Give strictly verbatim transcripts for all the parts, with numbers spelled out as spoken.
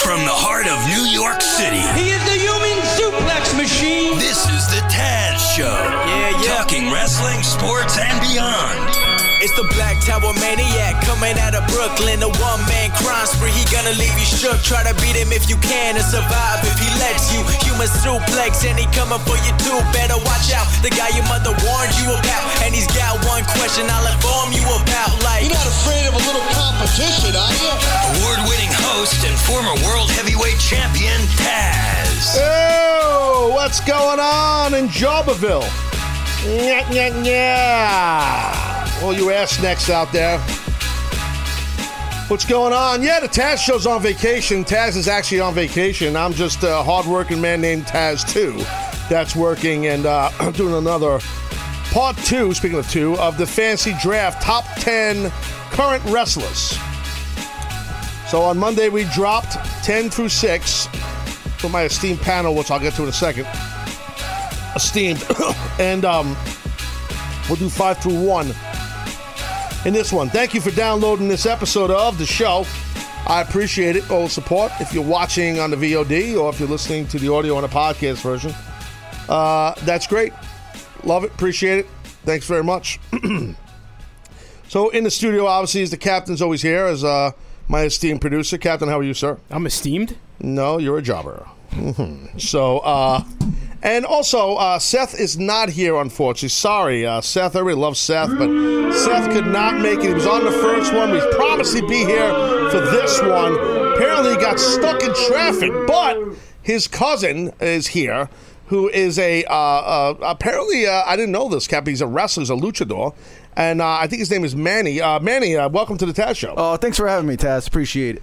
From the heart of New York City. He is the human suplex machine. This is the Taz Show. Yeah, yeah. Talking wrestling, sports, and beyond. It's the Black Tower Maniac coming out of Brooklyn. A one-man crime spree, he gonna leave you shook. Try to beat him if you can and survive if he lets you. Human suplex and he coming for you too. Better watch out, the guy your mother warned you about. And he's got one question I'll inform you about. Like, you're not afraid of a little competition, are you? Award-winning host and former world heavyweight champion, Taz. Oh, what's going on in Jobbaville? Nya, nya, nya. All you ass necks out there. What's going on? Yeah, the Taz Show's on vacation. Taz is actually on vacation. I'm just a hard-working man named Taz, too. That's working and uh, doing another part two, speaking of two, of the Fantasy Draft Top ten Current Wrestlers. So on Monday, we dropped ten through six for my esteemed panel, which I'll get to in a second. Esteemed. and um, we'll do five through one in this one. Thank you for downloading this episode of the show. I appreciate it. All the support. If you're watching on the V O D or if you're listening to the audio on a podcast version, uh, that's great. Love it. Appreciate it. Thanks very much. So in the studio, obviously, is the captain's always here as uh, my esteemed producer. Captain, how are you, sir? I'm esteemed? No, you're a jobber. Mm-hmm. So, uh... And also, uh, Seth is not here, unfortunately. Sorry, uh, Seth. Everybody loves Seth, but Seth could not make it. He was on the first one. We promised he'd be here for this one. Apparently, he got stuck in traffic, but his cousin is here, who is a, uh, uh, apparently, uh, I didn't know this, Cap. He's a wrestler, he's a luchador, and uh, I think his name is Manny. Uh, Manny, uh, welcome to the Taz Show. Oh, thanks for having me, Taz. Appreciate it.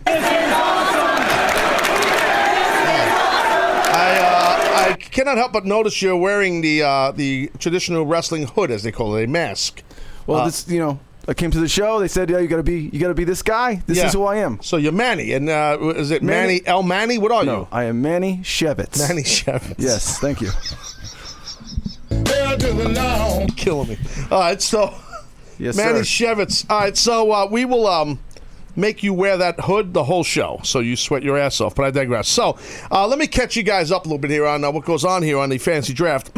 I, uh, I cannot help but notice you're wearing the uh, the traditional wrestling hood, as they call it, a mask. Well, uh, this, you know, I came to the show. They said, "Yeah, you gotta be, you gotta be this guy. This yeah. is who I am." So you're Manny, and uh, is it Manny, Manny El Manny? What are no, you? I am Manny Shevitz. Manny Shevitz. Yes, thank you. Killing me. All right, so yes, Manny sir. Shevitz. All right, so uh, we will um. make you wear that hood the whole show, so you sweat your ass off, but I digress. So, uh, let me catch you guys up a little bit here on uh, what goes on here on the Fantasy Draft.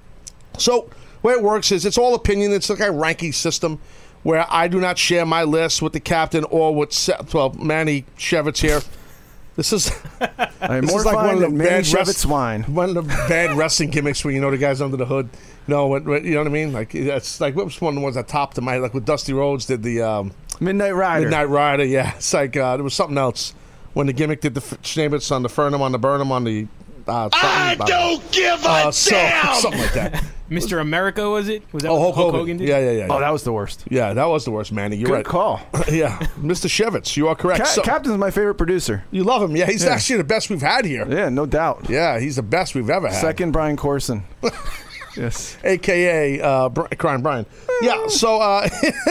So, the way it works is it's all opinion. It's like a ranking system where I do not share my list with the captain or with Seth, well, Manny Shevitz here. This is, I am this more is like fine one of the than Manny bad Shevitz rest, wine. One of the bad wrestling gimmicks where you know the guy's under the hood. No, what, what, you know what I mean? Like, that's like, what was one of the ones that topped the mic, like with Dusty Rhodes did the um, Midnight Rider. Midnight Rider, yeah. It's like uh, there was something else when the gimmick did the Schneebitz on the Fernum on the Burnham on the. Uh, I don't give a uh, so, damn. Something like that. Mister America, was it? Was that Oh, what Hulk Hulk Hogan. Hogan did? Yeah, yeah, yeah, yeah. Oh, that was the worst. Yeah, that was the worst, Manny. You're Good right. call. Yeah, Mister Shevitz, you are correct. Ca- So, Captain's my favorite producer. you love him, yeah. He's Yeah. actually the best we've had here. Yeah, no doubt. Yeah, he's the best we've ever had. Second, Brian Corson. Yes. A K A Uh, Bri- Crying Brian. Yeah, so uh,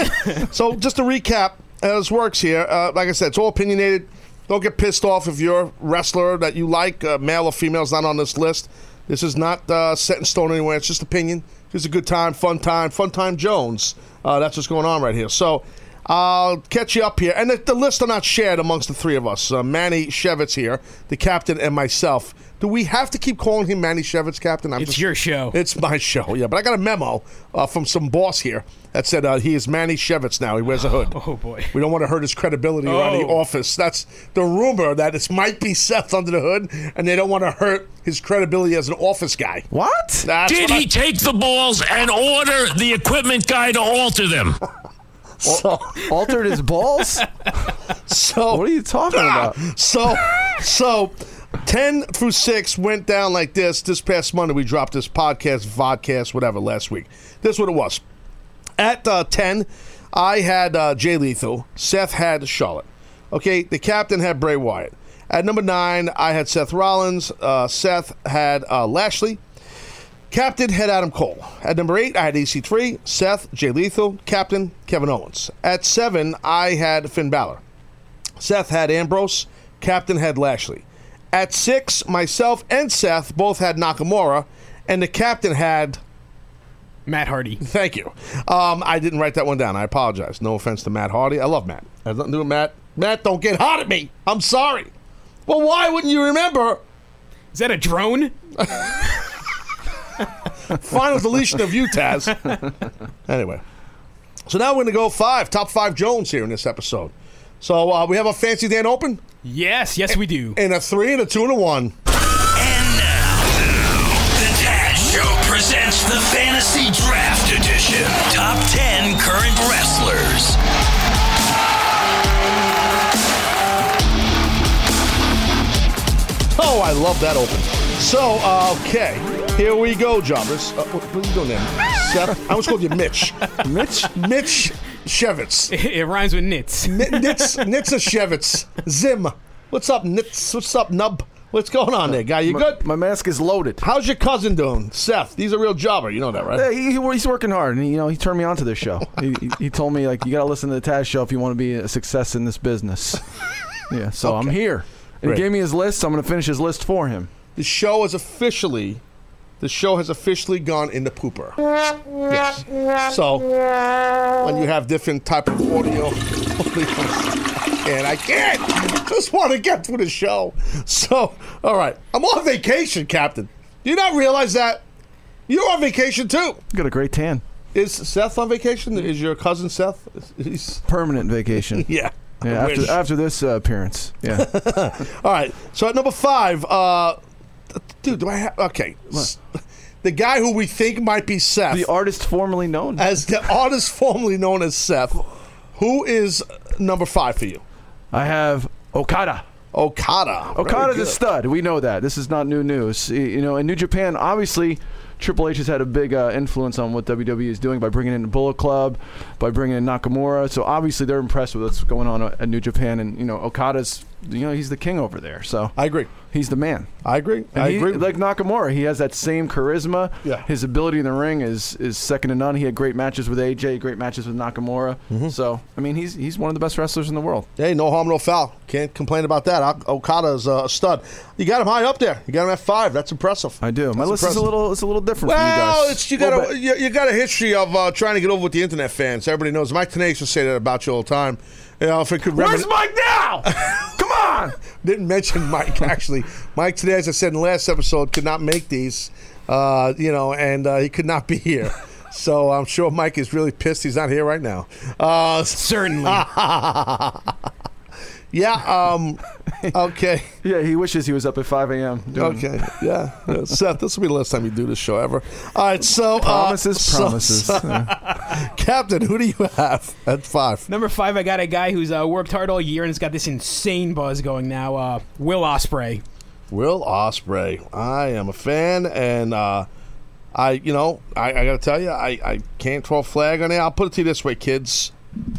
so just to recap how this works here, uh, like I said, it's all opinionated. Don't get pissed off if you're a wrestler that you like, uh, male or female, is not on this list. This is not uh, set in stone anywhere. It's just opinion. It's a good time, fun time, fun time Jones. Uh, that's what's going on right here. So I'll catch you up here. And the, the lists are not shared amongst the three of us. Uh, Manny Shevitz here, the captain, and myself. Do we have to keep calling him Manny Shevitz, Captain? I'm It's just, your show. It's my show, yeah. But I got a memo uh, from some boss here that said uh, he is Manny Shevitz now. He wears a hood. Oh, boy. We don't want to hurt his credibility around the Oh. office. That's the rumor that it might be Seth under the hood, and they don't want to hurt his credibility as an office guy. What? That's Did what he I- take the balls and order the equipment guy to alter them? So, Altered his balls? so What are you talking about? So, so ten through six went down like this. This past Monday, we dropped this podcast, vodcast, whatever, last week. This is what it was. At uh, ten, I had uh, Jay Lethal. Seth had Charlotte. Okay, the captain had Bray Wyatt. At number nine, I had Seth Rollins. Uh, Seth had uh, Lashley. Captain had Adam Cole. At number eight, I had E C three, Seth, Jay Lethal, Captain, Kevin Owens. At seven, I had Finn Balor. Seth had Ambrose. Captain had Lashley. At six, myself and Seth both had Nakamura, and the captain had... Matt Hardy. Thank you. Um, I didn't write that one down. I apologize. No offense to Matt Hardy. I love Matt. I have nothing to do with Matt. Matt, don't get hot at me. I'm sorry. Well, why wouldn't you remember? Is that a drone? Final deletion of you, Taz. Anyway. So now we're going to go five. Top five Jones here in this episode. So uh, we have a Fancy Dan Open. Yes, yes we do. And a three and a two and a one. And now, the Taz Show presents the Fantasy Draft Edition. Top ten current wrestlers. Oh, I love that open. So, uh, okay. Here we go, jobbers. Uh, what, what are you doing there? Seth? I almost called you Mitch. Mitch? Mitch Shevitz. It, it rhymes with nits. N- nits, Nitsa Shevitz. Zim. What's up, Nits? What's up, Nub? What's going on there, guy? You my, good? My mask is loaded. How's your cousin doing? Seth. He's a real jobber. You know that, right? Yeah, he, he, he's working hard, and he, you know he turned me on to this show. he, he, he told me like you got to listen to the Taz Show if you want to be a success in this business. Yeah, so okay. I'm here. And Great. he gave me his list, so I'm going to finish his list for him. The show is officially, the show has officially gone in the pooper. Yes. So when you have different type of audio, and I can't, just want to get through the show. So, all right, I'm on vacation, Captain. Do you not realize that? You're on vacation too. You got a great tan. Is Seth on vacation? Is your cousin Seth? He's permanent vacation. Yeah. Yeah, after, after this uh, appearance. Yeah. All right. So at number five, uh, dude, do I have... Okay. What? The guy who we think might be Seth. The artist formerly known. As the artist formerly known as Seth. Who is number five for you? I have Okada. Okada. Okada's a stud. We know that. This is not new news. You know, in New Japan, obviously... Triple H has had a big uh, influence on what W W E is doing by bringing in the Bullet Club, by bringing in Nakamura. So obviously they're impressed with what's going on at New Japan, and you know Okada's, you know, he's the king over there. So I agree. He's the man. I agree. And I he, agree. Like Nakamura, he has that same charisma. Yeah. His ability in the ring is is second to none. He had great matches with A J, great matches with Nakamura. Mm-hmm. So I mean, he's he's one of the best wrestlers in the world. Hey, no harm, no foul. Can't complain about that. Okada's a stud. You got him high up there. You got him at five. That's impressive. I do. My That's list impressive. is a little it's a little different well, from you guys. It's, you got a you, you got a history of uh, trying to get over with the internet fans. Everybody knows. Mike Tenay used to say that about you all the time. You know, if it could Where's remin- Mike now? Come on. Didn't mention Mike actually. Mike today, as I said in the last episode, could not make these. Uh, you know, and uh, he could not be here. So I'm sure Mike is really pissed he's not here right now. Uh, Certainly. Yeah, um, okay. Yeah, he wishes he was up at five a.m. Okay, yeah. yeah. Seth, this will be the last time you do this show ever. All right, so... Promises, uh, promises. So, so, yeah. Captain, who do you have at five? Number five, I got a guy who's uh, worked hard all year and has got this insane buzz going now, uh, Will Ospreay. Will Ospreay. I am a fan, and uh, I, you know, I, I got to tell you, I, I can't throw a flag on it. I'll put it to you this way, kids.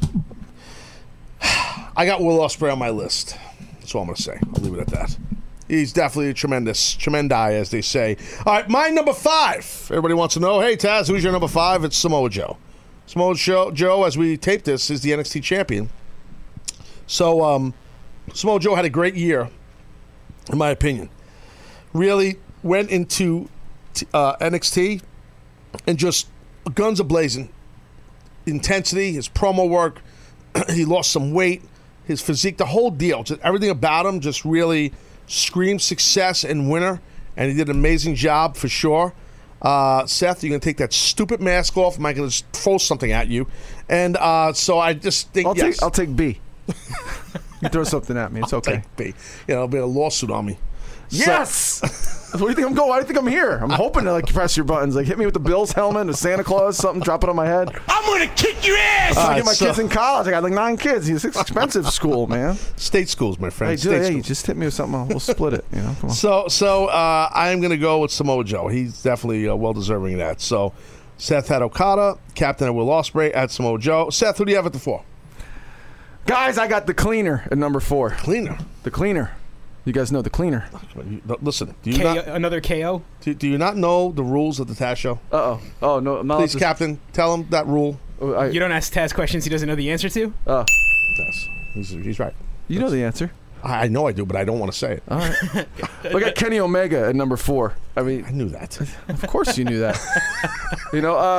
I got Will Ospreay on my list. That's all I'm going to say. I'll leave it at that. He's definitely a tremendous, tremendi, as they say. All right, my number five. Everybody wants to know, hey, Taz, who's your number five? It's Samoa Joe. Samoa Joe, Joe, as we tape this, is the N X T champion. So, um, Samoa Joe had a great year, in my opinion. Really went into uh, N X T and just guns a-blazing. Intensity, his promo work. He lost some weight. His physique, the whole deal, just everything about him just really screams success and winner, and he did an amazing job for sure. Uh, Seth, you're going to take that stupid mask off. I'm going to just throw something at you. And uh, so I just think, I'll, yes. take, I'll take B. You throw something at me. It's I'll okay. Take B. You know, there'll be a lawsuit on me. Yes! So, what do you think I'm going? Why do you think I'm here? I'm hoping to like press your buttons. Like hit me with the Bills helmet, a Santa Claus, something, drop it on my head. I'm going to kick your ass! So I right, get my so- kids in college. I got like nine kids. It's expensive school, man. State schools, my friend. Hey, State dude, hey, schools. just hit me with something. We'll split it. You know, come on. So, so uh, I'm going to go with Samoa Joe. He's definitely uh, well deserving of that. So, Seth had Okada, Captain and Will Ospreay at Samoa Joe. Seth, who do you have at the four? Guys, I got the cleaner at number four. Cleaner. The cleaner. You guys know the cleaner. You- no, Listen, do you K- not another K O? do, do you not know the rules of the Taz Show? Uh oh. Oh no. I'm not Please, just- Captain, tell him that rule. Oh, I- You don't ask Taz questions he doesn't know the answer to? oh, Yes, he's, he's right. you know the answer. I I know I do, but I don't want to say it. All right. Look at Kenny Omega at number four. I mean, I knew that. of course you knew that. You know, uh,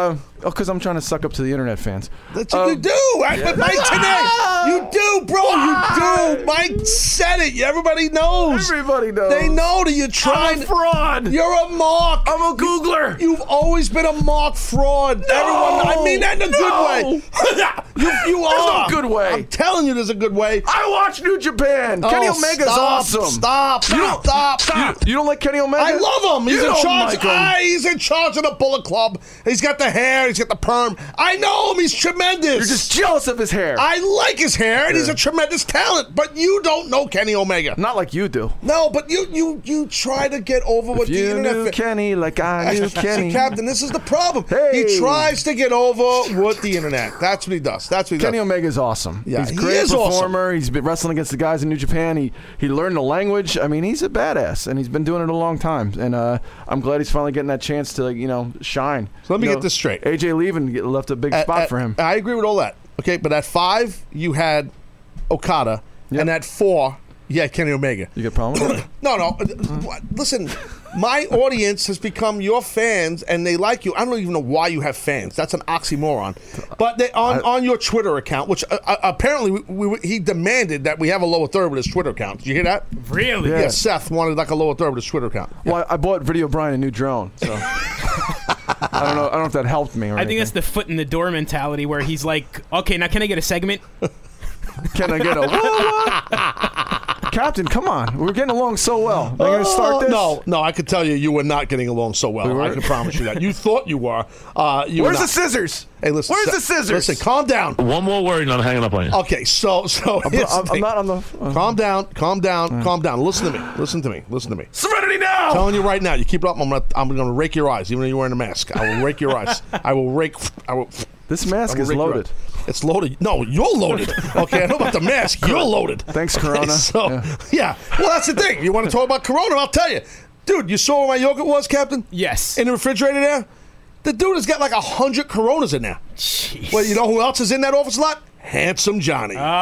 Oh, because I'm trying to suck up to the internet fans. That's what um, you do. I, but Mike today, you do, bro. Why? You do. Mike said it. Everybody knows. Everybody knows. They know that you're trying. I'm a fraud. You're a mark. I'm a Googler. You, you've always been a mark fraud. No. Everyone. I mean that in a no. good way. you, you are. There's no good way. I'm telling you, there's a good way. I watch New Japan. Oh, Kenny Omega's stop, awesome. Stop. You don't, stop. Stop. You, you don't like Kenny Omega? I love him. He's you in charge. Like him. Ah, he's in charge of the Bullet Club. He's got the hair. He's got the perm. I know him. He's tremendous. You're just jealous of his hair. I like his hair, and yeah. he's a tremendous talent. But you don't know Kenny Omega. Not like you do. No, but you you you try to get over if with the internet. You knew Kenny like I knew Kenny. Captain, this is the problem. Hey. He tries to get over with the internet. That's what he does. That's what he Kenny does. Omega is awesome. Yeah, he's a he great is performer. awesome. He's been wrestling against the guys in New Japan. He he learned the language. I mean, he's a badass, and he's been doing it a long time. And uh, I'm glad he's finally getting that chance to, like, you know, shine. So let me you get know, this straight. A J leaving left a big at, spot at, for him. I agree with all that. Okay, but at five, you had Okada, yep. and at four, you had Kenny Omega. You get a problem with that? No, no. Listen, my audience has become your fans, and they like you. I don't even know why you have fans. That's an oxymoron. But they on, I, on your Twitter account, which uh, uh, apparently we, we, he demanded that we have a lower third with his Twitter account. Did you hear that? Really? Yeah, yeah Seth wanted like a lower third with his Twitter account. Yeah. Well, I bought Video Brian a new drone, so I don't know. I don't know if that helped me. Or I anything. think that's the foot in the door mentality, where he's like, "Okay, now can I get a segment? Can I get a what? Captain, come on. We're getting along so well. Are you going to start this? No, no, I can tell you, you were not getting along so well. We I can promise you that. You thought you were. Uh, you Where's were the scissors? Hey, listen. Where's so, the scissors? Listen, calm down. One more word and I'm hanging up on you. Okay, so so I'm, here's the I'm, I'm thing. not on the. Uh, calm down, calm down, uh, calm down. Listen to me. Listen to me. Listen to me. Serenity now. I'm telling you right now. You keep it up. I'm gonna I'm gonna rake your eyes, even though you're wearing a mask. I will rake your eyes. I will rake. I will. This mask is loaded. It's loaded. No, you're loaded. Okay, I know about the mask. You're loaded. Thanks, okay, Corona. So, yeah. yeah. Well, that's the thing. You want to talk about Corona? I'll tell you. Dude, you saw where my yogurt was, Captain? Yes. In the refrigerator there? The dude has got like a hundred Coronas in there. Jeez. Well, you know who else is in that office lot? Handsome Johnny. Oh.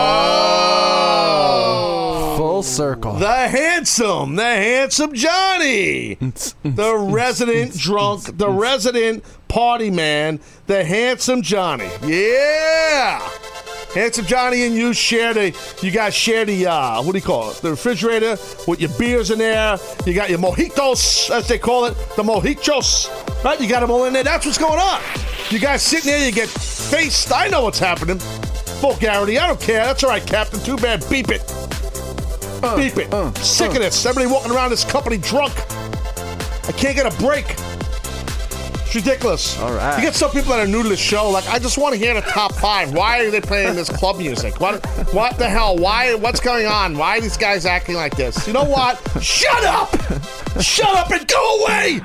oh. Full circle. The handsome, the handsome Johnny. The resident drunk, the resident party man, the handsome Johnny. Yeah. Handsome Johnny and you share the, you guys share the, uh, what do you call it? The refrigerator with your beers in there. You got your mojitos, as they call it, the mojitos. Right? You got them all in there. That's what's going on. You guys sitting there, you get faced. I know what's happening. Vulgarity, I don't care. That's all right, Captain. Too bad. Beep it. Uh, Beep it. Uh, Sick uh. of this. Everybody walking around this company drunk. I can't get a break. It's ridiculous. All right. You get some people that are new to the show, like, I just want to hear the top five. Why are they playing this club music? What What the hell? Why? What's going on? Why are these guys acting like this? You know what? Shut up! Shut up and go away!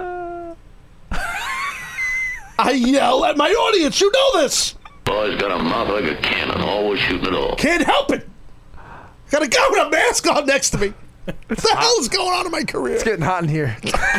I yell at my audience. You know this. Boy's got a mouth like a cannon, always shooting it off. Can't help it. Got a guy with a mask on next to me. What the hell is going on in my career? It's getting hot in here.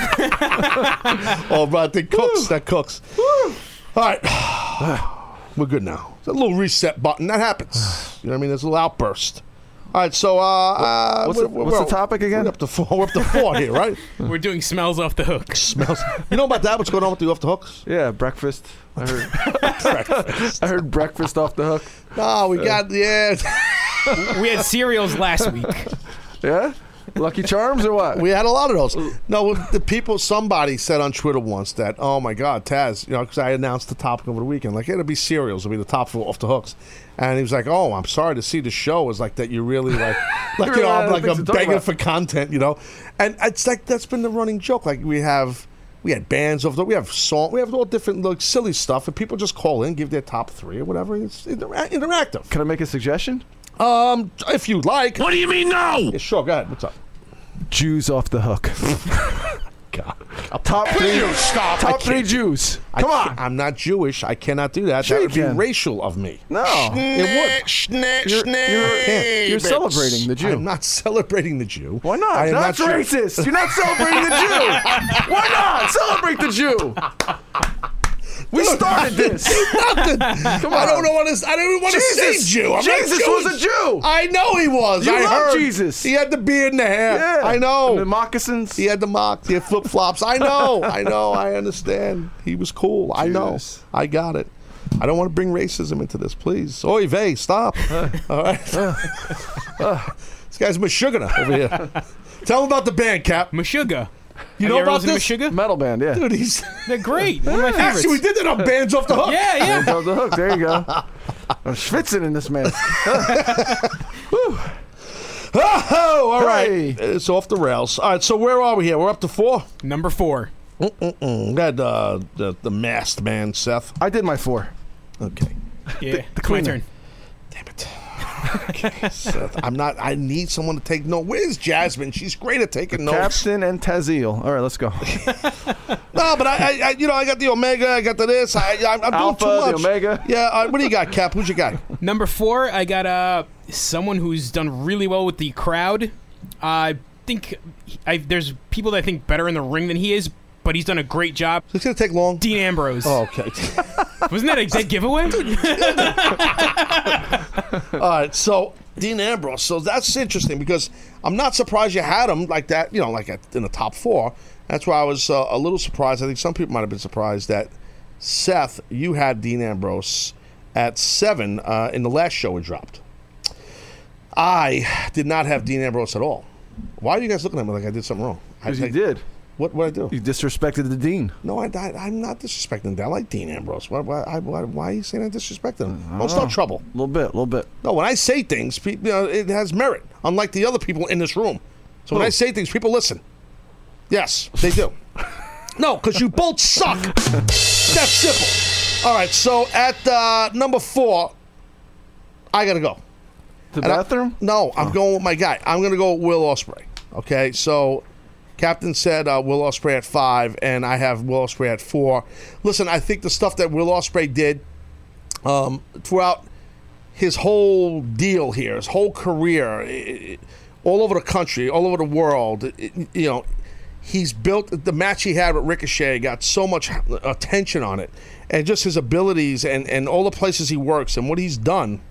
Oh, bro, that cooks. That cooks. All right. We're good now. It's a little reset button. That happens. You know what I mean? There's a little outburst. All right, so uh, what's, uh, the, what's the topic again? We're up to four. We're up to four here, right? We're doing smells off the hook. Smells. You know about that? What's going on with the off the hooks? Yeah, breakfast. I heard. breakfast. I heard breakfast off the hook. No, we uh, got yeah. We had cereals last week. Yeah. Lucky Charms or what? We had a lot of those. No, the people, somebody said on Twitter once that, oh my God, Taz, you know, because I announced the topic over the weekend, like, it'll be cereals, it'll be the top for Off the Hooks. And he was like, oh, I'm sorry to see the show is like that. You really like, like, you know, I'm like, I'm begging for content, you know? And it's like, that's been the running joke. Like, we have, we had bands of the, we have song, we have all different, like, silly stuff, and people just call in, give their top three or whatever. It's inter- interactive. Can I make a suggestion? Um, if you'd like. What do you mean, no? Yeah, sure, go ahead. What's up? Jews off the hook. God. Top three. Stop. Top three Jews. Come on. I'm not Jewish. I cannot do that. Sure that would you be can. racial of me. No. It would. You're, you're, you're celebrating the Jew. I'm not celebrating the Jew. Why not? I am That's not racist. You're not celebrating the Jew. Why not? Celebrate the Jew. We started this. Nothing. Come on. I don't know what this. I don't even want to say Jew. I'm Jesus not was a Jew. I know he was. You I love heard. Jesus. He had the beard and the hair. Yeah. I know. And the moccasins. He had the mock. He had flip flops. I know. I know. I understand. He was cool. I know. Jesus. I got it. I don't want to bring racism into this, please. Oy vey, stop. All right. Uh, this guy's Meshuggah over here. Tell him about the band, Cap. Meshuggah. You Have know you ever about listened this? to Meshuggah? Metal band, yeah. Dude, he's They're great. One of my favorites. actually we did that on Bands Off the Hook. Yeah, yeah. Hands off the hook. There you go. I'm schwitzing in this man. Oh, all right. Hey. It's off the rails. All right, so where are we here? We're up to four. Number four. Mm-mm-mm. We had uh, the the masked man, Seth. I did my four. Okay. Yeah, the my cleaner. turn. Damn it. Okay, Seth. I'm not. I need someone to take notes. Where's Jasmine? She's great at taking notes. Captain and Tazeel. All right, let's go. No, but I, I, I, you know, I got the Omega. I got the this. I, I, I'm Alpha, doing too the much. Omega. Yeah. Uh, what do you got, Cap? Who's your guy? Number four, I got uh, someone who's done really well with the crowd. I think I, there's people that I think better in the ring than he is, but he's done a great job. It's gonna take long. Dean Ambrose. Oh, okay. Wasn't that a dead giveaway? All right, so Dean Ambrose. So that's interesting because I'm not surprised you had him like that. You know, like at, in the top four. That's why I was uh, a little surprised. I think some people might have been surprised that Seth, you had Dean Ambrose at seven uh, in the last show we dropped. I did not have Dean Ambrose at all. Why are you guys looking at me like I did something wrong? I, Because you I- did. What what I do? You disrespected the dean. No, I, I, I'm not disrespecting that. I like Dean Ambrose. Why, why, I- why, why are you saying I disrespect him? Don't start trouble. A little bit, a little bit. No, when I say things, pe- you know, it has merit, unlike the other people in this room. So when Who? I say things, people listen. Yes, they do. No, because you both suck. That's simple. All right, so at uh, number four, I got to go. The And I- bathroom? no, I'm going with my guy. I'm going to go with Will Ospreay. Okay, so Captain said uh, Will Ospreay at five, and I have Will Ospreay at four. Listen, I think the stuff that Will Ospreay did um, throughout his whole deal here, his whole career, i- i- all over the country, all over the world, i- you know, he's built the match he had with Ricochet, got so much attention on it, and just his abilities and, and all the places he works and what he's done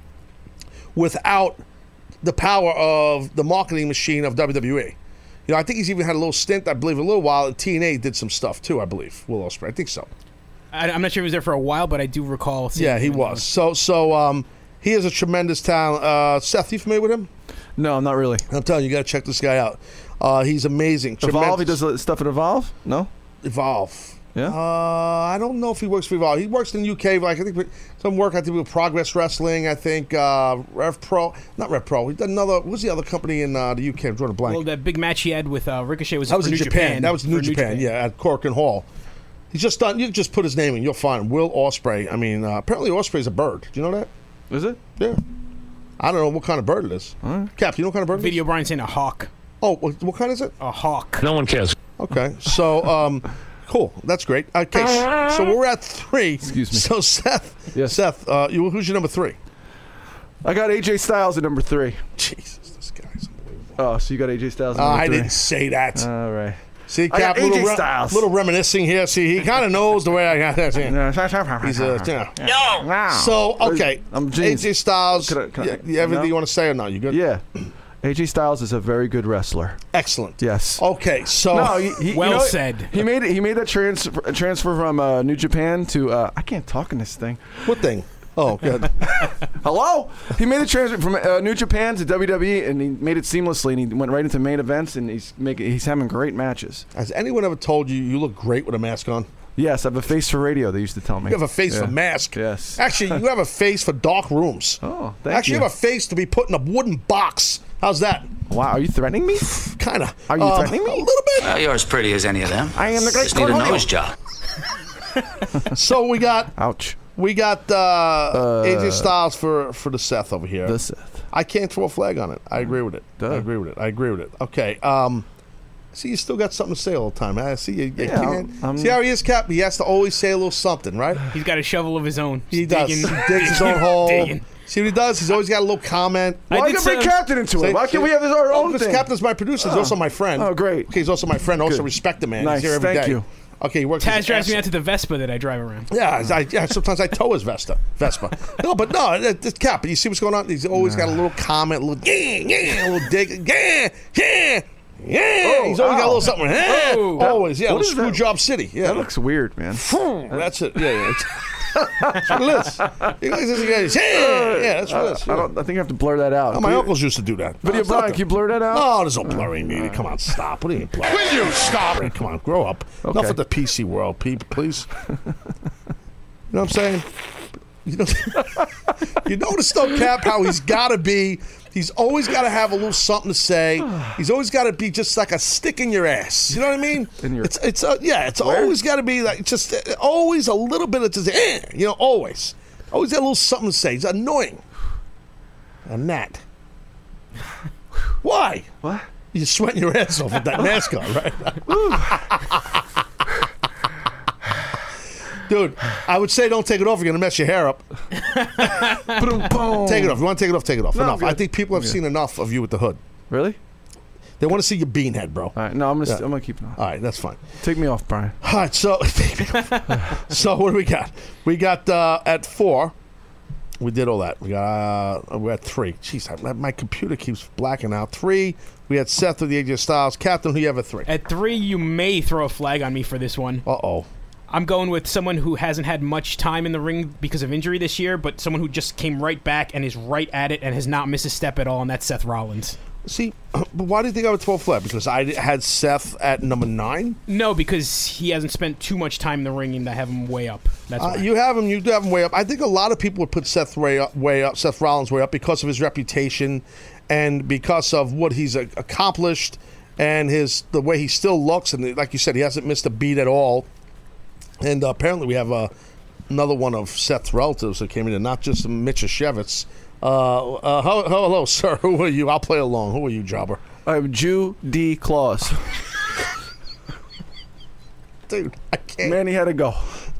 without the power of the marketing machine of W W E. You know, I think he's even had a little stint, I believe, a little while. At T N A did some stuff too, I believe. Will Ospreay, I think so. I, I'm not sure if he was there for a while, but I do recall seeing Yeah, he him. was. So, so um, he is a tremendous talent. Uh, Seth, you familiar with him? No, not really. I'm telling you, you got to check this guy out. Uh, he's amazing. Evolve? He Tremendous. does stuff at Evolve? No? Evolve. Yeah? Uh, I don't know if he works for Evolve. He works in the U K, like I think with some work I think with Progress Wrestling. I think uh, Rev Pro, not Rev Pro. He did another. What's the other company in uh, the U K? I'm drawing a blank. Well, that big match he had with uh, Ricochet was that was for in New Japan. That was for New Japan, Yeah, at Cork and Hall. He's just done. You can just put his name in. You'll find Will Ospreay. I mean, uh, apparently Ospreay's a bird. Do you know that? Is it? Yeah. I don't know what kind of bird it is. Right. Cap, you know what kind of bird it is? Video Brian saying a hawk. Oh, what, what kind is it? A hawk. No one cares. Okay, so um, cool. That's great. Okay, s- so we're at three. Excuse me. So Seth, Yes. Seth, uh, you, who's your number three? I got A J Styles at number three. Jesus, this guy's unbelievable. Oh, so you got A J Styles at Uh, number I three. didn't say that. All right. See, I Cap, got little, A J re- Styles. little reminiscing here. See, he kind of knows the way I got that. See, He's a, you know. Wow. So, okay, I'm A genius. J Styles, Could I- could I- yeah, yeah, everything no? you want to say or not? You good? Yeah. A J Styles is a very good wrestler. Excellent. Yes. Okay, so No, he, he, Well you know, said. He made it. He made that transfer transfer from uh, New Japan to. Uh, I can't talk in this thing. what thing? Oh, good. Hello. He made the transfer from uh, New Japan to W W E, and he made it seamlessly. And he went right into main events, and he's making. He's having great matches. Has anyone ever told you you look great with a mask on? Yes, I have a face for radio. They used to tell me. You have a face Yeah. for mask. Yes. Actually, you have a face for dark rooms. Oh, thank Actually, you. you have a face to be put in a wooden box. How's that? Wow, are you threatening me? Kind of. Are you threatening me? A little bit. Well, you're as pretty as any of them. I am the great Just need a Cornelio. nose job. So we got Ouch. we got uh, A J Styles for for the Seth over here. The Seth. I can't throw a flag on it. I agree with it. Duh. I agree with it. I agree with it. Okay. Um, see, you still got something to say all the time. I see you. you Yeah, can't- I'm- see how he is, Cap. He has to always say a little something, right? He's got a shovel of his own. He Just does. digging- He digs his own hole. digging. See what he does? He's always got a little comment. I Why did can't bring some- Captain into Say- it? Why can't we have our Oh, own because thing? Captain's my producer. He's also my friend. Oh, great. Okay, he's also my friend. Also Good. respect the man. Nice. He's here every Thank day. you. Okay, he works. Taz his drives ass me out to the Vespa that I drive around. Yeah, I, yeah. Sometimes I tow his Vespa. Vespa. No, but no, it, it's Cap. You see what's going on? He's always got a little comment, a little yeah, yeah, a little dig, yeah, yeah. Yeah, Oh, he's always got a ow. little something. Yeah. Oh. Always, yeah. What Little is that? screw job city. Yeah, That looks weird, man. that's it. Yeah, yeah. That's what it is. You guys, you guys, yeah, yeah, that's what it is. I, don't, I think I have to blur that out. Oh, my Can you- uncles used to do that. Video No, it's Brian, nothing. can you blur that out? No, there's no blurring, media. Come on, stop. What are you blurring? Will you stop? Come on, grow up. Enough Okay. with the P C world, people, please. You know what I'm saying? You know, you notice though, Cap, how he's got to be. He's always got to have a little something to say. He's always got to be just like a stick in your ass. You know what I mean? In your- it's it's uh, yeah. It's Where? always got to be like just uh, always a little bit of just eh, you know. Always, always got a little something to say. He's annoying. A gnat. Why? What? You're sweating your ass off with that mask on, right? Dude, I would say don't take it off. You're going to mess your hair up. Take it off. You want to take it off, take it off. No, I'm enough. I good. think people have seen enough of you with the hood. Really? They want to see your bean head, bro. All right. No, I'm gonna. Yeah. I'm gonna keep it on. All right, that's fine. Take me off, Brian. All right, so so what do we got? We got uh, at four. We did all that. We got uh, we're at three. Jeez, I, my computer keeps blacking out. Three. We had Seth with the A J Styles. Captain, who you have at three? At three, you may throw a flag on me for this one. Uh oh. I'm going with someone who hasn't had much time in the ring because of injury this year, but someone who just came right back and is right at it and has not missed a step at all, and that's Seth Rollins. See, but why do you think I would throw a flag? Because I had Seth at number nine. No, because he hasn't spent too much time in the ring, and I have him way up. That's Uh, why. you have him. You do have him way up. I think a lot of people would put Seth way up, way up, Seth Rollins way up because of his reputation and because of what he's uh, accomplished and his the way he still looks. And like you said, he hasn't missed a beat at all. And uh, apparently, we have uh, another one of Seth's relatives that came in, and not just Mitch Shevitz. Uh, uh, hello, hello, sir. Who are you? I'll play along. Who are you, jobber? I'm Jew D. Claus. Dude, I can't. Man, he had to go.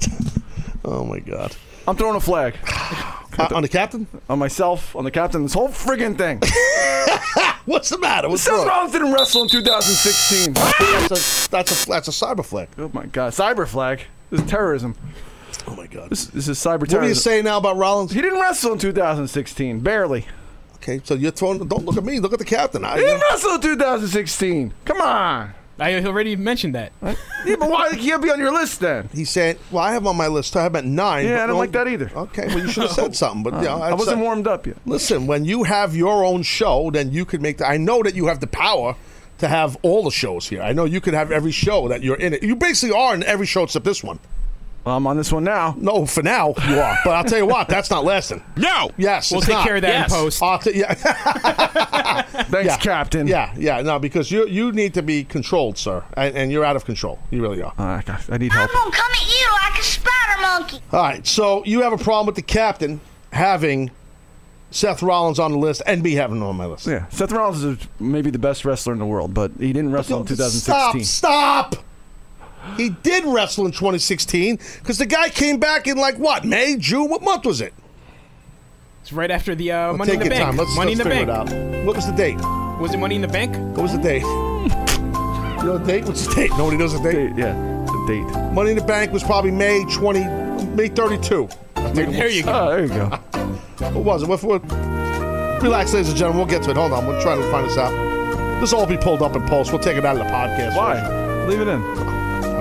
Oh my God. I'm throwing a flag Uh, on the captain? on myself, on the captain. This whole friggin' thing. What's the matter? What's Seth wrong? Rollins didn't wrestle in two thousand sixteen. That's a that's a that's a cyber flag. Oh my God, cyber flag. This is terrorism. Oh my God. This, this is cyber What are you terrorism. saying now about Rollins? He didn't wrestle in two thousand sixteen, barely. Okay, so you're throwing. Don't look at me. Look at the captain. I, He didn't wrestle in two thousand sixteen. Come on. I already mentioned that. Yeah, but why can't he be on your list then? He's saying, "Well, I have him on my list. I have him at nine." Yeah, but I don't no- like that either. Okay, well, you should have said something. But you know, I I'd wasn't say- warmed up yet. Listen, when you have your own show, then you could make. The, I know that you have the power to have all the shows here. I know you could have every show that you're in it. You basically are in every show except this one. Well, I'm on this one now. No, for now you are. But I'll tell you what, that's not lasting. No. Yes, We'll it's take not. care of that Yes. in post. I'll t- yeah. Thanks, Yeah. Captain. Yeah, yeah, no, because you you need to be controlled, sir, and, and you're out of control. You really are. All right, guys, I need help. I'm gonna come at you like a spider monkey. All right, so you have a problem with the captain having Seth Rollins on the list and me having him on my list. Yeah, Seth Rollins is maybe the best wrestler in the world, but he didn't wrestle in two thousand sixteen. Stop! Stop! He did wrestle in twenty sixteen because the guy came back in like what, May, June? What month was it? It's right after the uh, Money Take in the your Bank. time. Let's, Money let's in the figure Bank. it out. What was the date? Was it Money in the Bank? What was the date? You know the date? What's the date? Nobody knows the date. Date, yeah, the date. Money in the Bank was probably May twenty, May thirty-two. I think it There was. you go. Oh, there you go. What was it? What, what, relax, ladies and gentlemen. We'll get to it. Hold on. We're trying to find this out. This will all be pulled up in post. We'll take it out of the podcast. Why? Leave it in.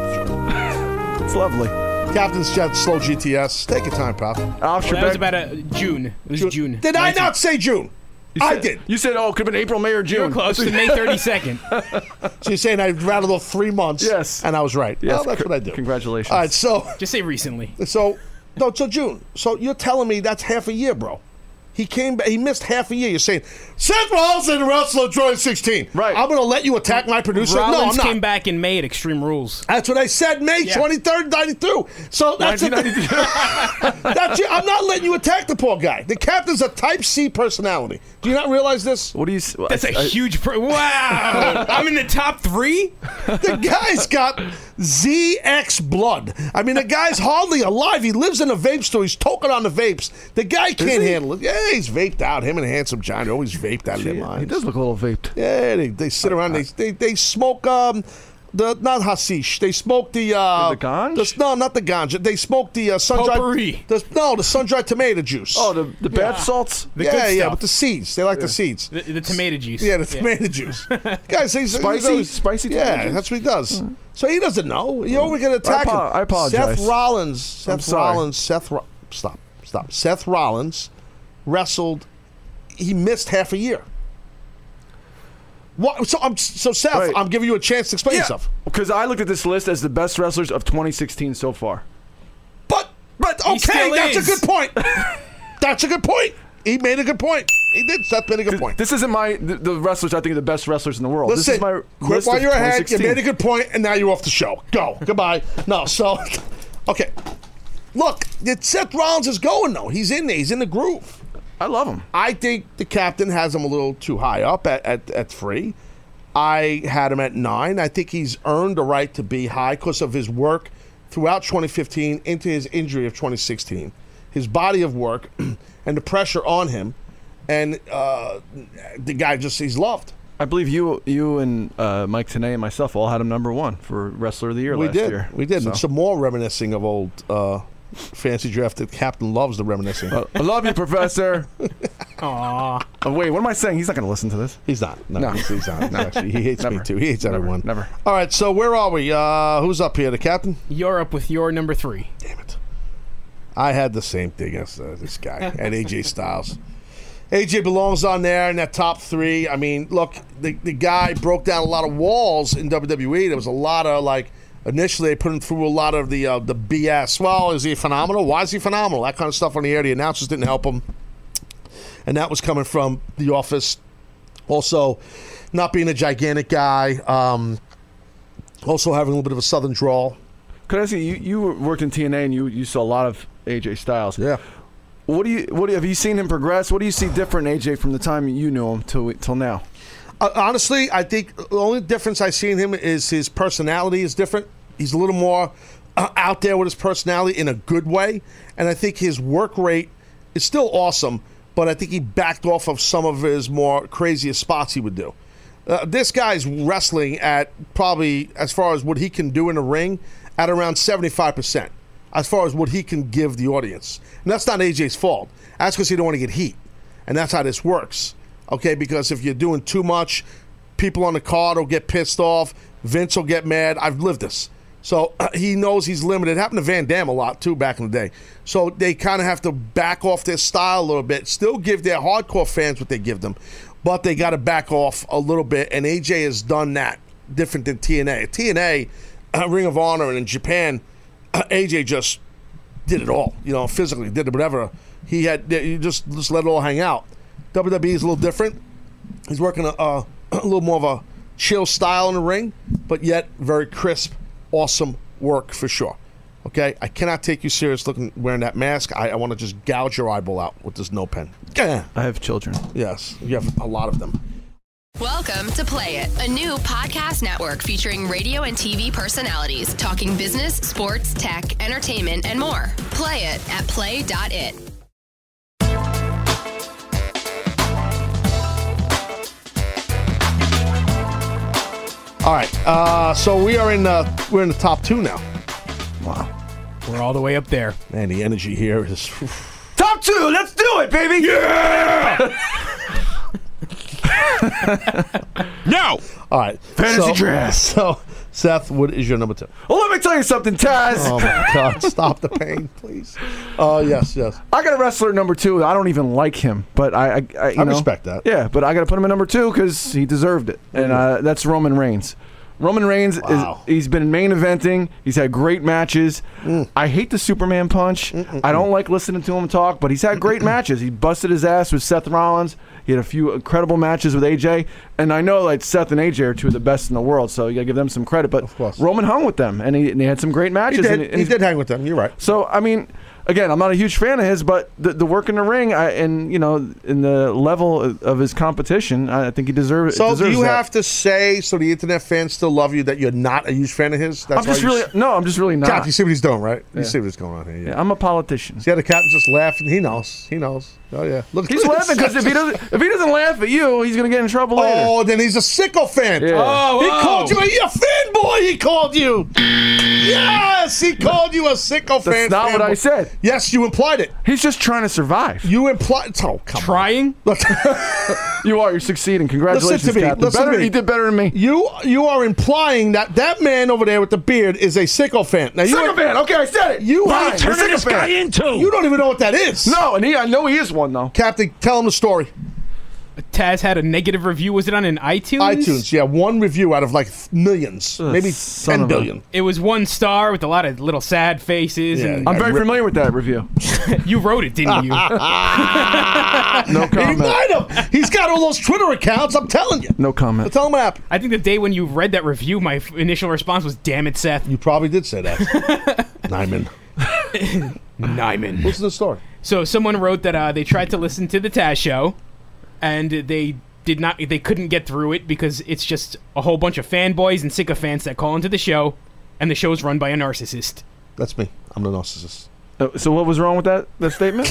It's lovely. Captain's Jet, slow G T S. Take your time, pal. Alf Well, that was Trebek. about a June. It was June. Did I nineteen not say June? You I said- did. You said, oh, it could have been April, May, or You June. were close to May thirty-second. So you're saying I rattled off three months? Yes. And I was right. Yes, Well, that's c- what I do. congratulations. All right, so, Just say recently. so, no, so June. So you're telling me that's half a year, bro. He came back. He missed half a year. You're saying Seth Rollins didn't wrestle in twenty sixteen. Right. I'm going to let you attack my producer. no, I'm Rollins not. came back in May at Extreme Rules. That's what I said. May Yeah. twenty-third, ninety-two. So that's it. nineteen ninety-two. That's it. I'm not letting you attack the poor guy. The captain's a Type C personality. Do you not realize this? What do you? s- That's a I- I- huge. Pr- wow! I'm in the top three. The guy's got Z X blood. I mean, the guy's hardly alive. He lives in a vape store. He's toking on the vapes. The guy can't he? handle it. Yeah, he's vaped out. Him and Handsome John are always vaped out of their He minds. does look a little vaped. Yeah, they, they sit around. They, they they smoke um The not hashish. They smoked the uh, the ganj. The, no, not the ganja. They smoked the uh, sun dried. Potpourri. The, no, the sun dried tomato juice. Oh, the the bath Yeah. salts. The yeah, good yeah, stuff. with the seeds. They like the seeds. The, the tomato juice. Yeah, the tomato juice. Guys, he's Spicy? he's- Spicy tomato Yeah, juice? that's what he does. So he doesn't know. You're only going to attack I apo- him. I apologize. Seth Rollins. I'm Seth sorry. Rollins. Seth. Ro- stop. Stop. Seth Rollins wrestled. He missed half a year. What? So, I'm, so Seth, Right. I'm giving you a chance to explain Yeah, yourself. because I looked at this list as the best wrestlers of twenty sixteen so far. But, but He okay, still that's is. a good point. That's a good point. He made a good point. He did. Seth made a good point. This isn't my the, the wrestlers I think are the best wrestlers in the world. Listen, this is my quit list while of you're ahead. You twenty sixteen. made a good point, and now you're off the show. Go. Goodbye. No, so, okay. Look, it- Seth Rollins is going, though. He's in there. He's in the groove. I love him. I think the captain has him a little too high up at, at, at three. I had him at nine. I think he's earned the right to be high because of his work throughout twenty fifteen into his injury of twenty sixteen. His body of work and the pressure on him. And uh, the guy just, he's loved. I believe you you and uh, Mike Tenay and myself all had him number one for Wrestler of the Year We last did. year. We did. So. And some more reminiscing of old uh, fancy draft that Captain loves the reminiscing. Uh, I love you, Professor. Aw. Oh, wait, what am I saying? He's not going to listen to this. He's not. No, No. He's, he's not. No, actually, he hates me Never. too. He hates Never. everyone. Never. All right, so where are we? Uh, who's up here? The captain? You're up with your number three. Damn it. I had the same thing as uh, this guy at A J Styles. A J belongs on there in that top three. I mean, look, the, the guy broke down a lot of walls in W W E. There was a lot of, like, initially they put him through a lot of the uh, the B S. Well, is he phenomenal? Why is he phenomenal? That kind of stuff on the air. The announcers didn't help him. And that was coming from The Office. Also, not being a gigantic guy. Um, also having a little bit of a southern drawl. Could I say you you worked in T N A and you, you saw a lot of A J Styles. Yeah. What do you what do you, have you seen him progress? What do you see different in A J from the time you knew him till till now? Uh, honestly, I think the only difference I see in him is his personality is different. He's a little more uh, out there with his personality in a good way. And I think his work rate is still awesome, but I think he backed off of some of his more craziest spots he would do. Uh, this guy's wrestling at probably, as far as what he can do in the ring, at around seventy-five percent, as far as what he can give the audience. And that's not A J's fault. That's because he don't want to get heat. And that's how this works. Okay, because if you're doing too much, people on the card will get pissed off. Vince will get mad. I've lived this. So uh, he knows he's limited. It happened to Van Damme a lot, too, back in the day. So they kind of have to back off their style a little bit, still give their hardcore fans what they give them, but they got to back off a little bit, and A J has done that, different than T N A. T N A, uh, Ring of Honor, and in Japan, uh, A J just did it all, you know, physically, did it, whatever. He had, you just, just let it all hang out. W W E is a little different. He's working a, a, a little more of a chill style in the ring, but yet very crisp, awesome work for sure. Okay, I cannot take you serious looking wearing that mask. I, I want to just gouge your eyeball out with this no pen. I have children. Yes, you have a lot of them. Welcome to Play It, a new podcast network featuring radio and T V personalities talking business, sports, tech, entertainment, and more. Play it at play dot it. All right, uh, so we are in the we're in the top two now. Wow, we're all the way up there. Man, the energy here is top two. Let's do it, baby. Yeah. No. All right, Fantasy so, draft. So, Seth, what is your number two? Well, let me tell you something, Taz. Oh my God! Stop the pain, please. Oh uh, yes, yes. I got a wrestler at number two. I don't even like him, but I, I, I, you I know, respect that. Yeah, but I got to put him at number two because he deserved it, and uh, that's Roman Reigns. Roman Reigns Wow. is he's been main eventing. He's had great matches. Mm. I hate the Superman punch. Mm-mm-mm. I don't like listening to him talk, but he's had great matches. He busted his ass with Seth Rollins. He had a few incredible matches with A J, and I know like Seth and A J are two of the best in the world, so you got to give them some credit. But Roman hung with them, and he, and he had some great matches. He did. And, and he did hang with them. You're right. So I mean, again, I'm not a huge fan of his, but the, the work in the ring I, and you know, in the level of, of his competition, I think he deserves. So deserves do you that. have to say, so the internet fans still love you, that you're not a huge fan of his? That's I'm just why you really no. I'm just really not. Cap, you see what he's doing, right? You Yeah. see what's going on here. Yeah. Yeah, I'm a politician. See how the captain's just laughing? He knows. He knows. Oh yeah. Look, He's laughing because if he doesn't if he doesn't laugh at you, he's gonna get in trouble later. Oh, then he's a sycophant. Yeah. Oh, he oh. called you a, a fanboy. He called you. Yes, he called you a sycophant. That's not what fanboy. I said. Yes, you implied it. He's just trying to survive. You implied. Oh, come Trying? on. Look, You are. You're succeeding. Congratulations, Listen to me, Captain. listen to Better, me. He did better than me. you you are implying that that man over there with the beard is a sycophant. Now you Sycophant. Okay, I said it. You What are are you turning this guy into? You don't even know what that is. No, and he. I know he is one though. Captain, tell him the story. Taz had a negative review. Was it on an iTunes? iTunes, yeah, one review out of like millions, Ugh, maybe son ten of a- billion. It was one star with a lot of little sad faces. Yeah. And I'm very Rip- familiar with that review. you wrote it, didn't you? No He comment. might have. He's got all those Twitter accounts. I'm telling you. No comment. Tell him what happened. I think the day when you read that review, my f- initial response was, "Damn it, Seth." You probably did say that. Nyman. Nyman. Listen to the story. So someone wrote that uh, they tried to listen to the Taz show, and they did not. They couldn't get through it because it's just a whole bunch of fanboys and sycophants that call into the show, and the show's run by a narcissist. That's me. I'm the narcissist. Uh, so what was wrong with that that statement?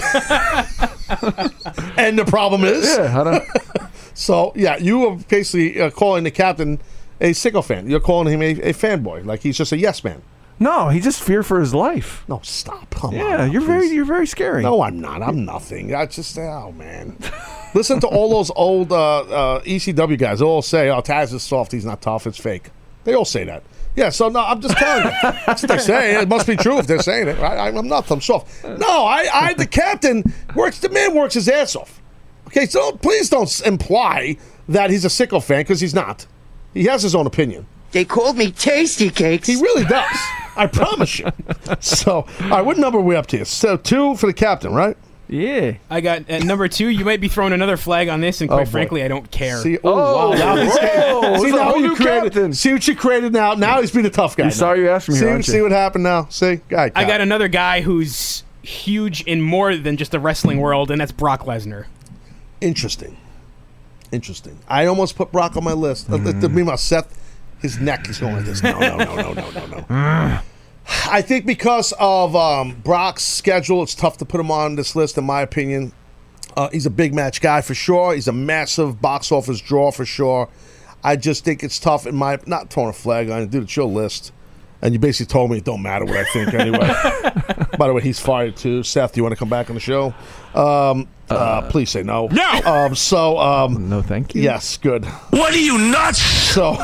And the problem is, yeah. How do, so yeah, you are basically uh, calling the captain a sycophant. You're calling him a, a fanboy, like he's just a yes man. no, he just feared for his life. No, stop. Come on. Yeah, now, you're very please. you're very scary. No, I'm not. I'm nothing. I just, oh man. Listen to all those old uh, uh, E C W guys. They all say, "Oh, Taz is soft. He's not tough. It's fake." They all say that. Yeah. So no, I'm just telling you. That's what they say. It must be true if they're saying it. Right? I'm not. I'm soft. No, I, I, the captain works. The man works his ass off. Okay. So don't, please don't imply that he's a sycophant because he's not. He has his own opinion. They called me Tasty Cakes. He really does. I promise you. So, all right, what number are we up to? So two for the captain, right? Yeah. I got at number two. You might be throwing another flag on this, and quite Oh, boy. frankly, I don't care. See, Oh, oh, wow. Now he's whoa, see, it's a now whole you new created, captain. see what you created now. Now he's being a tough guy. You now. saw you asked me See, here, aren't see you? what happened now? See? Guy, I got another guy who's huge in more than just the wrestling world, and that's Brock Lesnar. Interesting. Interesting. I almost put Brock on my list. Mm. The, meanwhile, Seth, his neck is going like this. No, no, no, no, no, no, no. I think because of um, Brock's schedule, it's tough to put him on this list, in my opinion. Uh, he's a big match guy for sure. He's a massive box office draw for sure. I just think it's tough in my not throwing a flag on it, dude. It's your list, and you basically told me it don't matter what I think anyway. By the way, he's fired too. Seth, do you want to come back on the show? Um, uh, uh, please say no. No. Um, so um, No, thank you. yes, good. What are you nuts? So,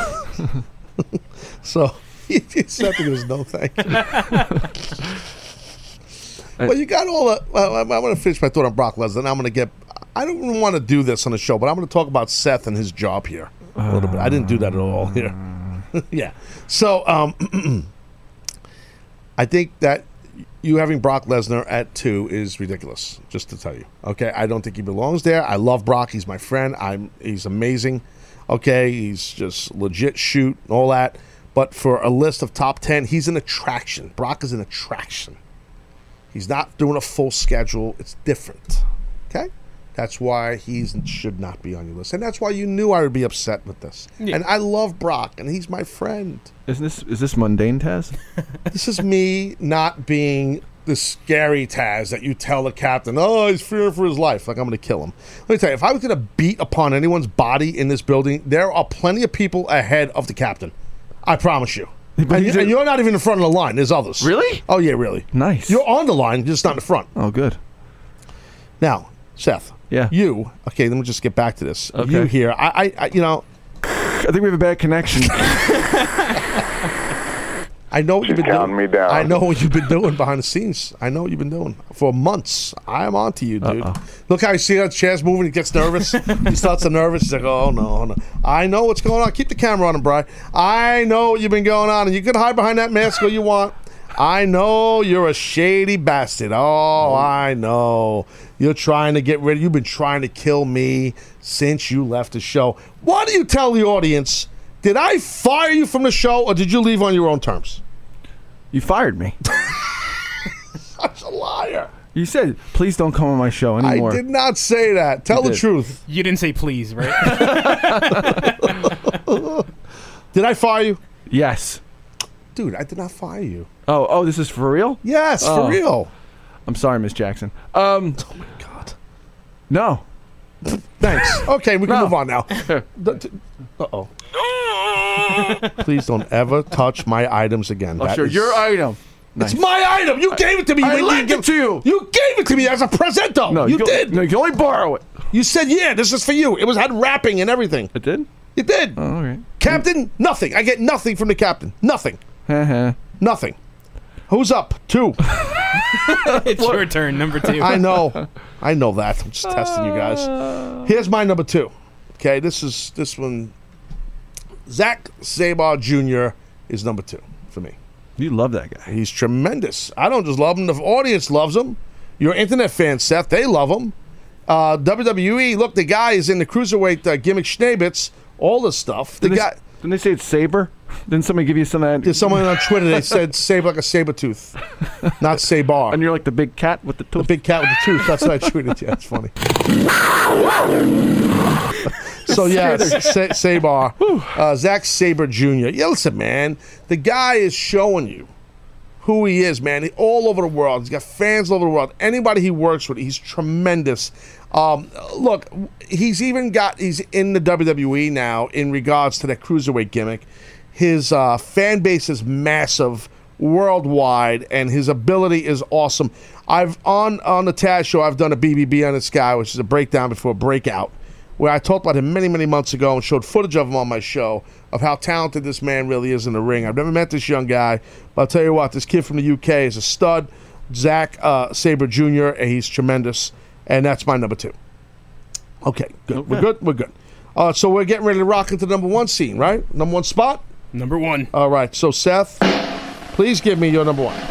so Seth goes no, thank you. Well, you got all the. Well, I'm going to finish my thought on Brock Lesnar. And I'm going to get. I don't even want to do this on the show, but I'm going to talk about Seth and his job here a little bit. I didn't do that at all here. Yeah. So, um, I think that you having Brock Lesnar at two is ridiculous. Just to tell you, okay. I don't think he belongs there. I love Brock. He's my friend. I'm. He's amazing. Okay. He's just legit shoot and all that. But for a list of top ten, he's an attraction. Brock is an attraction. He's not doing a full schedule. It's different. Okay? That's why he should not be on your list. And that's why you knew I would be upset with this. Yeah. And I love Brock, and he's my friend. Is this is this mundane Taz? This is me not being the scary Taz that you tell the captain, oh, he's fearing for his life. Like, I'm going to kill him. Let me tell you, if I was going to beat upon anyone's body in this building, there are plenty of people ahead of the captain. I promise you. And, and you're not even in front of the line. There's others. Really? Oh, yeah, really. Nice. You're on the line, just not in the front. Oh, good. Now, Seth. Yeah. You. Okay, let me just get back to this. Okay. You here. I, I, I, you know. I think we have a bad connection. I know what She's you've been counting doing. me down. I know what you've been doing behind the scenes. I know what you've been doing for months. I'm on to you, dude. Uh-oh. Look how you see that chair's moving. He gets nervous. He starts to nervous. He's like, oh, no, oh, no. I know what's going on. Keep the camera on him, Brian. I know what you've been going on. And you can hide behind that mask all you want. I know you're a shady bastard. Oh, I know. You're trying to get rid of... You've been trying to kill me since you left the show. Why do you tell the audience... Did I fire you from the show, or did you leave on your own terms? You fired me. Such a liar. You said, please don't come on my show anymore. I did not say that. Tell You the did. truth. You didn't say please, right? Did I fire you? Yes. Dude, I did not fire you. Oh, oh, this is for real? Yes, Oh. for real. I'm sorry, Miss Jackson. Um, oh, my God. No. Thanks. Okay, we can No. move on now. Uh-oh. Please don't ever touch my items again. Oh, That sure. is- Your item. It's Nice. my item. You gave it to me. I when lent you it to you. You gave it to me as a presento. No, you can- did. No, you can only borrow it. You said, yeah, this is for you. It was had wrapping and everything. It did? You did. Oh, all right. Captain, nothing. I get nothing from the captain. Nothing. Uh-huh. Nothing. Who's up? Two. It's your turn, number two. I know. I know that. I'm just testing you guys. Here's my number two. Okay, this is this one. Zack Sabre Junior is number two for me. You love that guy. He's tremendous. I don't just love him. The audience loves him. Your internet fans, Seth, they love him. Uh, W W E, look, the guy is in the cruiserweight uh, gimmick Schneebitz, all this stuff. The Didn't guy. They, didn't they say it's Saber? Didn't somebody give you some of that? There's someone on Twitter that said saber like a saber tooth, not saber. And you're like the big cat with the The tooth. big cat with the tooth. That's what I tweeted. Yeah, it's funny. So yeah, Sa- Sabre, uh, Zack Sabre Junior Yeah, listen, man, the guy is showing you who he is, man. He, all over the world, he's got fans all over the world. Anybody he works with, he's tremendous. Um, look, he's even got he's in the W W E now in regards to that cruiserweight gimmick. His uh, fan base is massive worldwide, and his ability is awesome. I've on on the Taz show, I've done a B B B on this guy, which is a breakdown before breakout, where I talked about him many, many months ago and showed footage of him on my show of how talented this man really is in the ring. I've never met this young guy, but I'll tell you what, this kid from the U K is a stud. Zack uh, Sabre Junior, and he's tremendous, and that's my number two. Okay, good. Okay. We're good? We're good. Uh, so we're getting ready to rock into the number one scene, right? Number one spot? Number one. All right, so Seth, please give me your number one.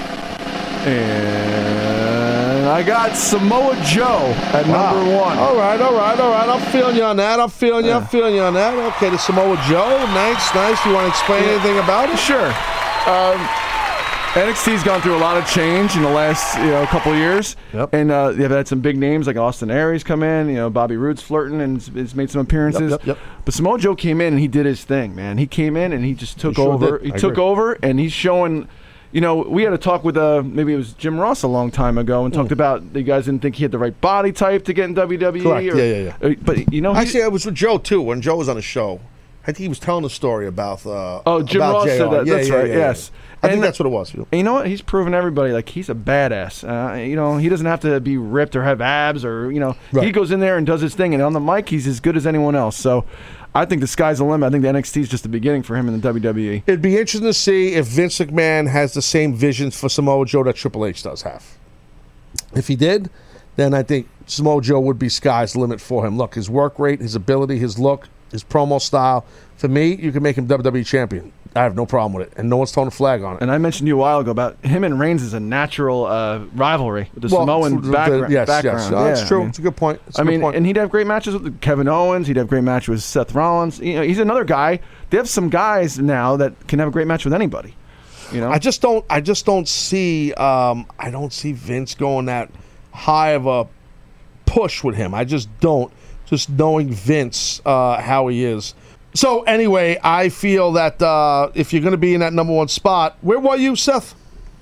And I got Samoa Joe at Wow. number one. All right, all right, all right. I'm feeling you on that. I'm feeling you. I'm feeling you on that. Okay, the Samoa Joe. Nice, nice. You want to explain anything about it? Sure. Um, N X T's gone through a lot of change in the last you know couple of years, Yep. and uh, they've had some big names like Austin Aries come in. You know, Bobby Roode's flirting and has- has made some appearances. Yep, yep, yep. But Samoa Joe came in and he did his thing, man. He came in and he just took He sure over. did. He I took agree. over, and he's showing. You know, we had a talk with uh, maybe it was Jim Ross a long time ago, and talked about you guys didn't think he had the right body type to get in W W E. Correct. Or, Yeah, yeah, yeah. uh, But you know, he- Actually, I was with Joe, too, when Joe was on the show. I think he was telling a story about uh, Oh, Jim about Ross J R. said that. Yeah, That's yeah, right, yeah, yes. yeah. I think And- that's what it was. And you know what? He's proven everybody like he's a badass. Uh, you know, he doesn't have to be ripped or have abs or you know. Right. He goes in there and does his thing, and on the mic, he's as good as anyone else. So, I think the sky's the limit. I think the N X T is just the beginning for him in the W W E. It'd be interesting to see if Vince McMahon has the same visions for Samoa Joe that Triple H does have. If he did, then I think Samoa Joe would be sky's the limit for him. Look, his work rate, his ability, his look, his promo style. For me, you can make him W W E champion. I have no problem with it, and no one's throwing a flag on it. And I mentioned to you a while ago about him and Reigns is a natural uh, rivalry with the Well, Samoan the- the- background. yes, background. yes, uh, that's Yeah, true. I mean- It's a good point. It's a I good mean, point. and he'd have great matches with Kevin Owens. He'd have great matches with Seth Rollins. You know, he's another guy. They have some guys now that can have a great match with anybody. You know, I just don't. I just don't see. Um, I don't see Vince going that high of a push with him. I just don't. Just knowing Vince, uh, how he is. So anyway, I feel that uh, if you're going to be in that number one spot, where were you, Seth?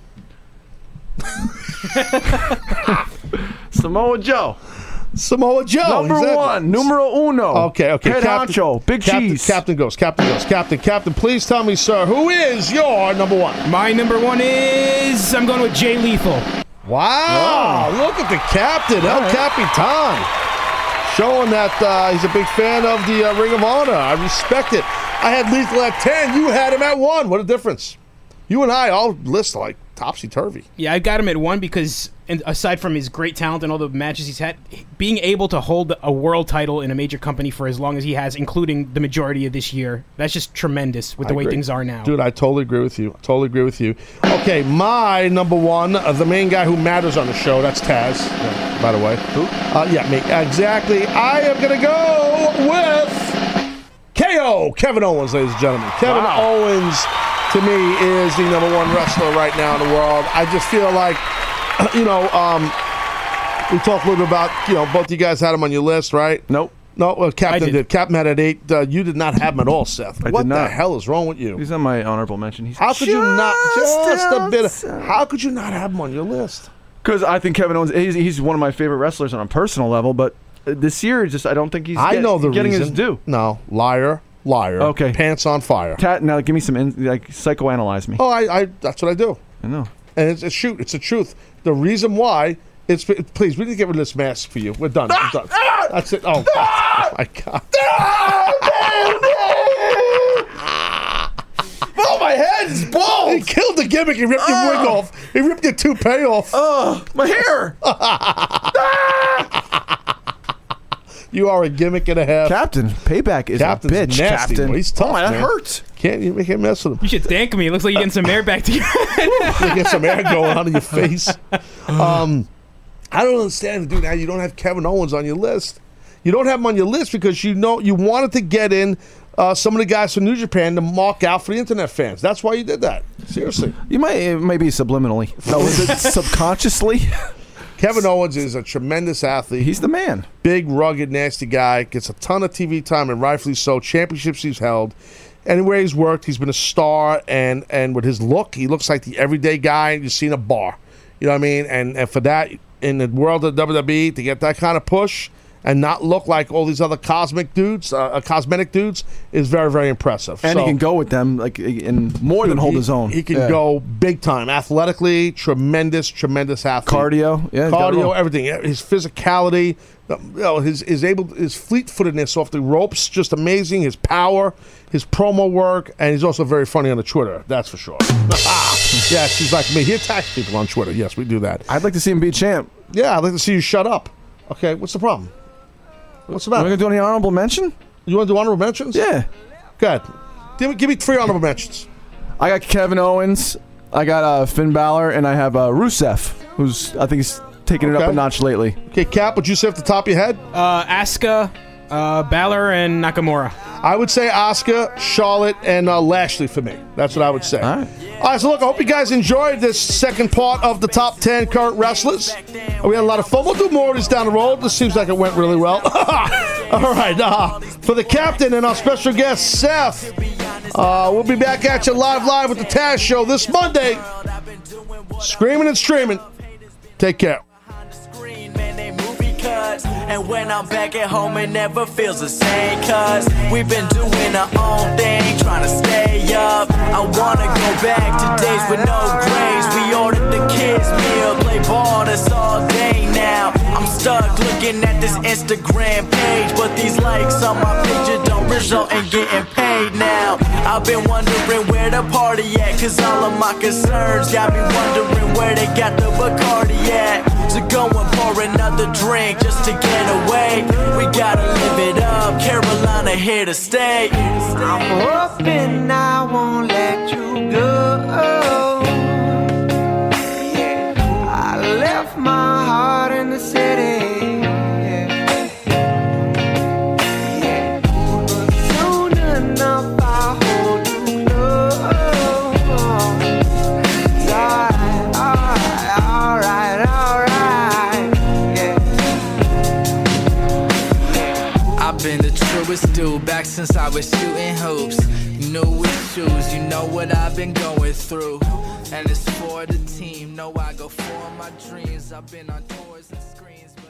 Samoa Joe. Samoa Joe. Number exactly. one, numero uno. Okay, okay. Head Captain, honcho, Big Captain, Cheese. Captain goes. Captain goes. Captain. Captain. Please tell me, sir, who is your number one? My number one is I'm going with Jay Lethal. Wow! Look at the captain, El right. Capitan, showing that uh, he's a big fan of the uh, Ring of Honor. I respect it. I had Lethal at ten. You had him at one. What a difference! You and I all list like topsy-turvy. Yeah, I got him at one because, and aside from his great talent and all the matches he's had, being able to hold a world title in a major company for as long as he has, including the majority of this year, that's just tremendous with the I way agree. things are now. Dude, I totally agree with you. I totally agree with you. Okay, my number one, uh, the main guy who matters on the show, that's Taz, uh, by the way. Who? Uh, yeah, me. Exactly. I am going to go with K O, Kevin Owens, ladies and gentlemen. Kevin Wow. Owens, to me, is the number one wrestler right now in the world. I just feel like, you know, um, we talked a little bit about, you know, both you guys had him on your list, right? Nope. No, well, Captain did. did. Captain had it at eight. Uh, you did not have him at all, Seth. I what did the not. hell is wrong with you? He's on my honorable mention. He's How could you not? Just a bit. Of, outside. how could you not have him on your list? Because I think Kevin Owens, he's, he's one of my favorite wrestlers on a personal level, but this year, just I don't think he's I get, know the getting reason. his due. No, liar, liar. Okay. Pants on fire. Tat, now give me some, in, like, psychoanalyze me. Oh, I, I, that's what I do. I know. And it's a shoot. It's a truth. The reason why, it's, please, we need to get rid of this mask for you. We're done. We're done. That's it. Oh, oh my God. Oh, my head is bald. He killed the gimmick. He ripped your wig off. He ripped your toupee off. Oh, my hair. You are a gimmick and a half. Captain, payback is Captain's a bitch, nasty. Captain. Boy. He's tough, oh, my, that man. hurts. Can't you make him mess with him? You should thank me. It looks like you're getting some air back to your head. You get some air going on in your face. Um, I don't understand, dude. Now you don't have Kevin Owens on your list. You don't have him on your list because you know you wanted to get in uh, some of the guys from New Japan to mark out for the internet fans. That's why you did that. Seriously. You might, it may be subliminally. No, is it subconsciously? Kevin Owens is a tremendous athlete. He's the man. Big, rugged, nasty guy. Gets a ton of T V time, and rightfully so. Championships he's held. Anywhere he's worked, he's been a star. And, and with his look, he looks like the everyday guy you see in a bar. You know what I mean? And, and for that, in the world of W W E, to get that kind of push and not look like all these other cosmic dudes, uh, cosmetic dudes, is very, very impressive. And so, he can go with them like and more than hold he, his own. He can yeah. go big time. Athletically, tremendous, tremendous athlete. Cardio, yeah. Cardio, everything. His physicality, you know, his, his, able, his fleet-footedness off the ropes, just amazing. His power, his promo work, and he's also very funny on the Twitter, that's for sure. Yes, he's like me. He attacks people on Twitter. Yes, we do that. I'd like to see him be champ. Yeah, I'd like to see you shut up. Okay, what's the problem? What's the matter? Are we going to do any honorable mention? You want to do honorable mentions? Yeah. Good. Give me, give me three honorable mentions. I got Kevin Owens, I got uh, Finn Balor, and I have uh, Rusev, who's, I think he's taking Okay. it up a notch lately. Okay, Cap, what you say off the top of your head? Uh, Asuka, uh, Balor, and Nakamura. I would say Asuka, Charlotte, and uh, Lashley for me. That's what I would say. All right. All right, so look, I hope you guys enjoyed this second part of the top ten current wrestlers. We had a lot of fun. We'll do more of this down the road. This seems like it went really well. All right, uh, for the captain and our special guest, Seth, uh, we'll be back at you live, live with the Taz Show this Monday. Screaming and streaming. Take care. And when I'm back at home, it never feels the same. Cause we've been doing our own thing, trying to stay up. I wanna go back to days with no grades. We ordered the kids' meal, play ball, that's all day now. I'm stuck looking at this Instagram page, but these likes on my picture don't result in getting paid now. I've been wondering where the party at, cause all of my concerns got me wondering where they got the Bacardi at. So go and pour another drink just to get away. We gotta live it up, Carolina here to stay. I'm hoping I won't let you go. I left my heart in the city. But soon enough I'll hold you close. Alright, alright, alright, alright, yeah. I've been the truest dude back since I was shooting hoops. New issues, you know what I've been going through. And it's for the team, know I go for my dreams. I've been on tours and screens.